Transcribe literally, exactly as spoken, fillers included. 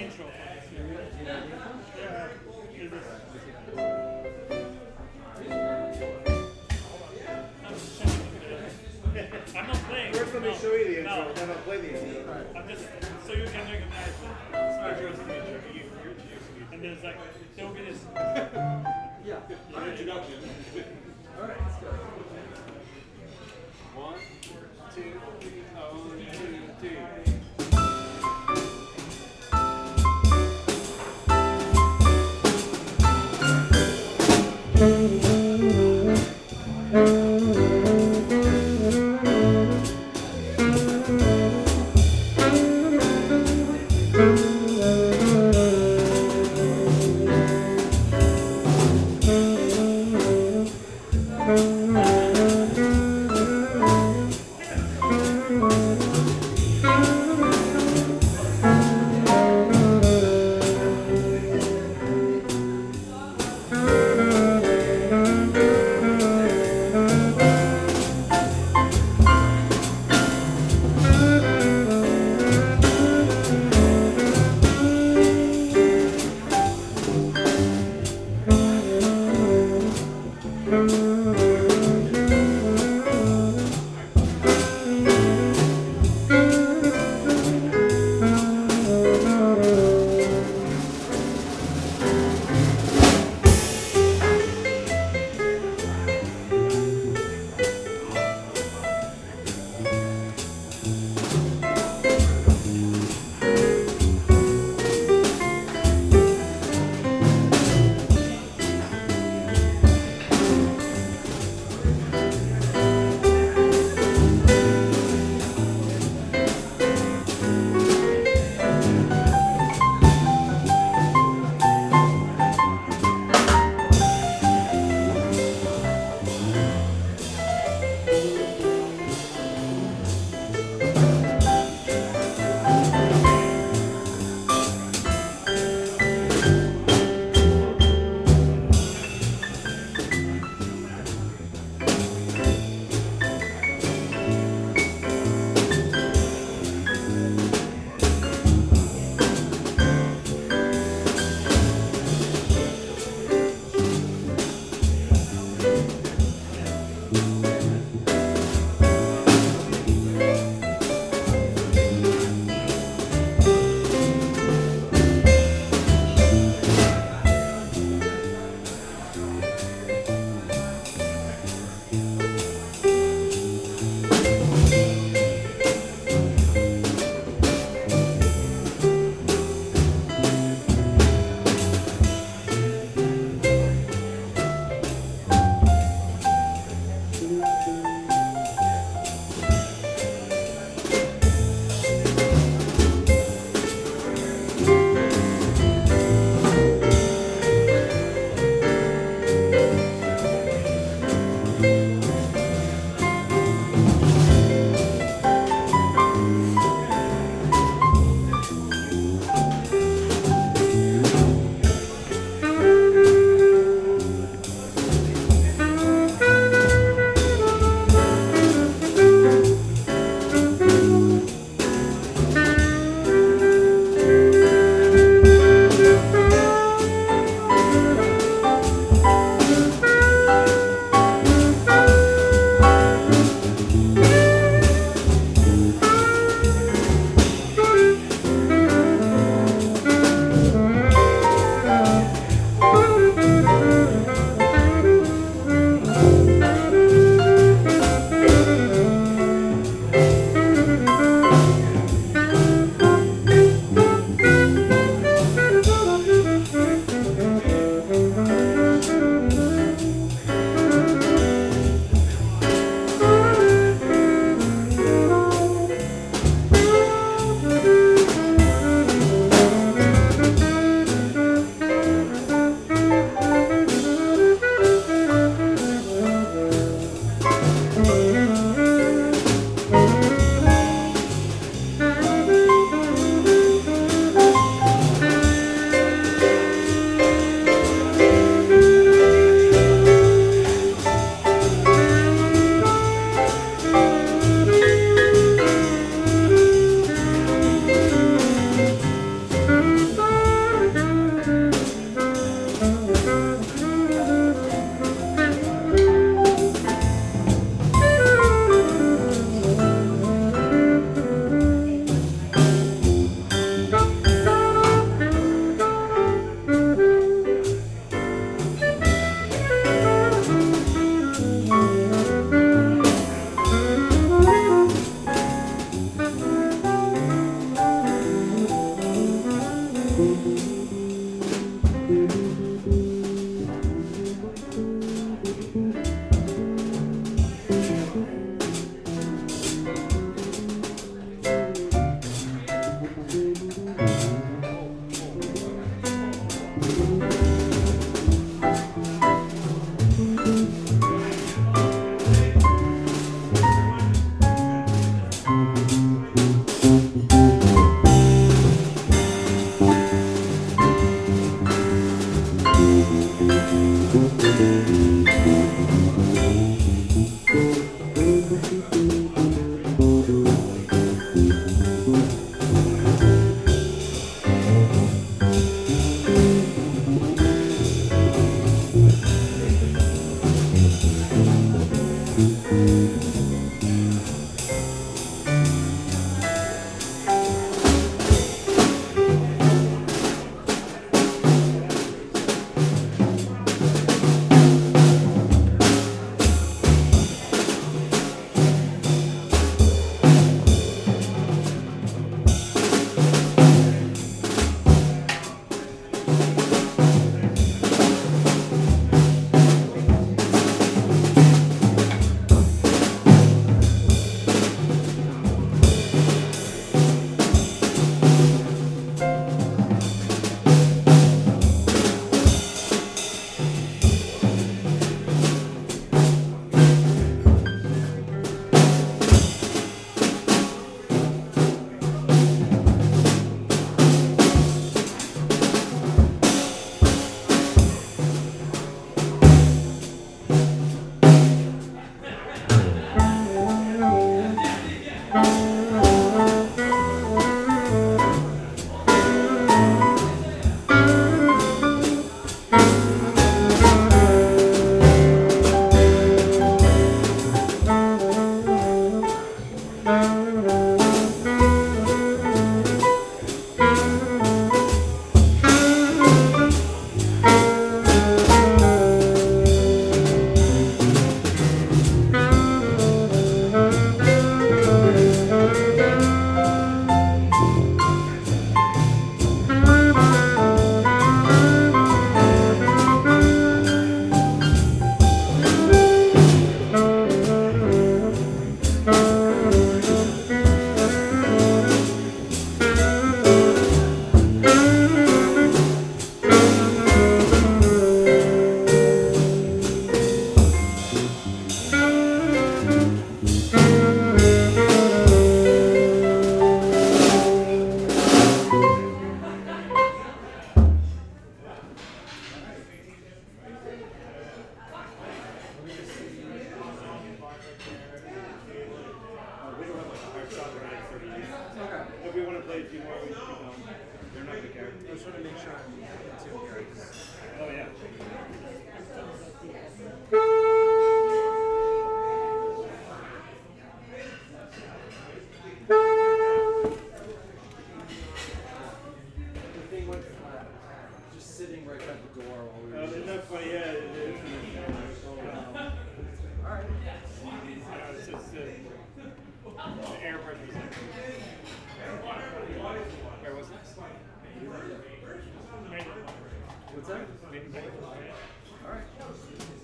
intro for this. Yeah. Is this? I'm not playing. First, let me no. show you the intro, No. then I'll play the intro. I'm just so you can recognize the Star signature. You, you, you, and there's like there will be this. Yeah. Introduction. All right, let's go. One, two, three, oh, one, two, three. Thank you. If we want to play a few more, we can keep going. They're not going to care. I just want to make sure I'm in tune here. Oh, yeah. The thing went flat. Just sitting right at the door while we were. Uh, isn't that funny? Yeah, it is. All right. Uh, it's just, uh, the air pressure is like. Where was it? What's that? Maybe- maybe- All right.